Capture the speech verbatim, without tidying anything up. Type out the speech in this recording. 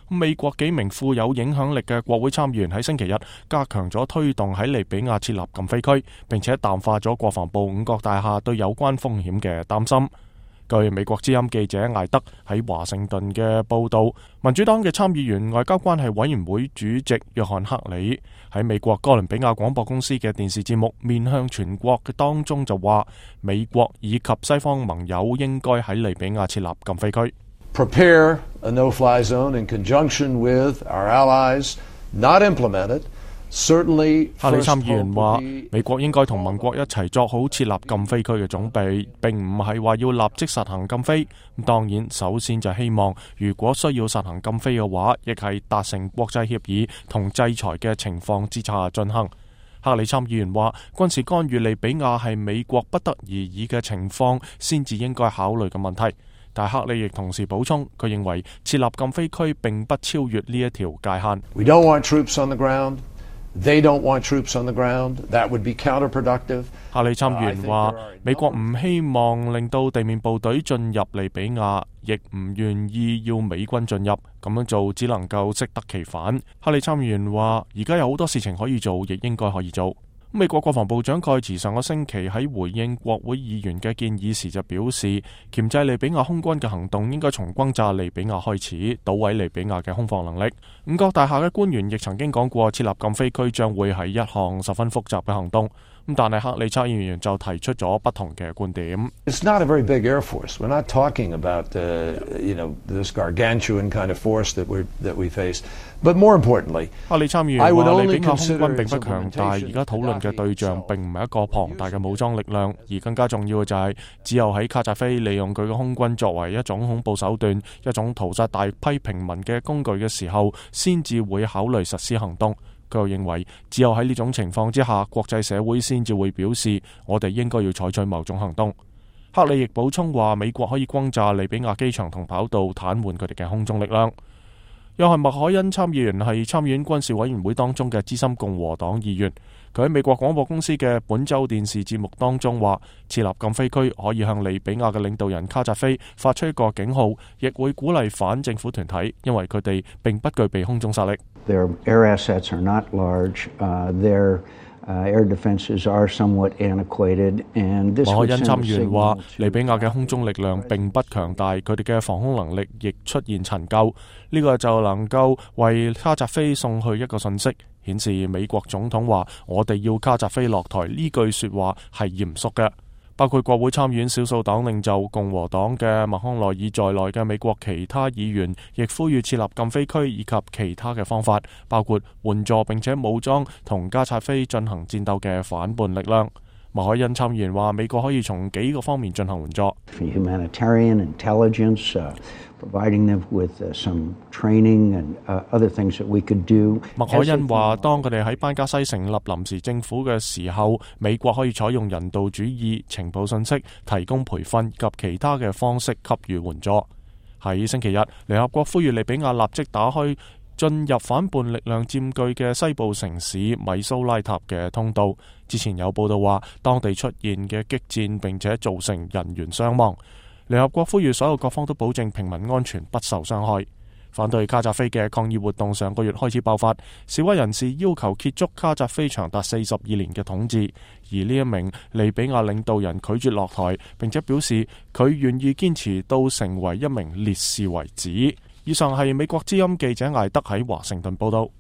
美國幾名富有影響力嘅國會參議員喺星期日加強咗推動喺利比亞設立禁飛區，並且淡化咗國防部五角大廈對有關風險嘅擔心。據美國之音記者艾德喺華盛頓嘅報道，民主黨嘅參議員外交關係委員會主席約翰克里喺美國哥倫比亞廣播公司嘅電視節目《面向全國》嘅當中就話，美國以及西方盟友應該喺利比亞設立禁飛區。 Prepare a no-fly zone in conjunction with our allies, not implement it.克里參議員話，美國應該同盟國一齊作好設立禁飛區嘅準備，並唔係話要立即實行禁飛。當然，首先就希望如果需要實行禁飛嘅話，亦係達成國際協議同制裁嘅情況之下進行。克里參議員話，軍事干預利比亞係美國不得而已嘅情況先至應該考慮嘅問題。但克里亦同時補充，佢認為設立禁飛區並不超越呢一條界限。 We don't want troops on the ground.They don't want troops on the ground. That would be counterproductive. 克里參議員話，美國唔希望令到地面部隊進入利比亞，亦唔願意要美軍進入，咁樣做只能夠適得其反。克里參議員話，而家有好多事情可以做，亦應該可以做。美國國防部長蓋茨上個星期喺回應國會議員嘅建議時就表示，鉗制利比亞空軍嘅行動應該從轟炸利比亞開始，搗毀利比亞嘅空防能力。五角大廈嘅官員亦曾經講過，設立禁飛區將會係一項十分複雜嘅行動。咁但係克里參議員就提出咗不同嘅觀點。 It's not a very big air force. We're not talking about, uh, you know, this gargantuan kind of force that we that we face. But more importantly, 克里參議員話，利比亞空軍並不強大，而家討論嘅對象並唔係一個龐大嘅武裝力量，而更加重要嘅就係，只有喺卡扎菲利用佢嘅空軍作為一種恐怖手段、一種屠殺大批平民嘅工具嘅時候，先至會考慮實施行動。佢又認為，只有喺呢種情況之下，國際社會先至會表示我哋應該要採取某種行動。克里亦補充話，美國可以轟炸利比亞機場同跑道，癱瘓佢哋嘅空中力量。約翰麥凱恩參議員係參議院軍事委員會當中嘅資深共和黨議員，佢喺美國廣播公司嘅本週電視節目當中話，設立禁飛區可以向利比亞嘅領導人卡扎菲發出一個警號，亦會鼓勵反政府團體，因為佢哋並不具備空中實力。 Their air assets are not large. Uh, their uh, air defenses are somewhat antiquated. And this 麥凱恩參議員話，利比亞嘅空中力量並不強大，佢哋嘅防空能力亦出現陳舊。呢個就能夠為卡扎菲送去一個訊息，顯示美國總統話我哋要卡扎菲落台呢句說話係嚴肅嘅。包括國會參議院少數黨領袖共和黨嘅麥康奈爾在內嘅美國其他議員，亦呼籲設立禁飛區以及其他嘅方法，包括援助並且武裝同卡扎菲進行戰鬥嘅反叛力量。麥凱恩參議員話，美國可以從幾個方面進行援助。 Humanitarian intelligence, uh, providing them with uh, some training and uh, other things that we could do. 麥凱恩話，當佢哋喺班加西成立臨時政府嘅時候，美國可以採用人道主義、情報信息、提供培訓及其他嘅方式給予援助。喺星期日，聯合國呼籲利比亞立即打開進入反叛力量佔據嘅西部城市米蘇拉塔嘅通道。之前有報道話，當地出現嘅激戰並且造成人員傷亡。聯合國呼籲所有各方都保證平民安全不受傷害。反對卡扎菲嘅抗議活動上個月開始爆發，示威人士要求結束卡扎菲長達四十二年嘅統治，而呢一名利比亞領導人拒絕落台，並且表示佢願意堅持到成為一名烈士為止。以上係美國之音記者艾德喺華盛頓報道。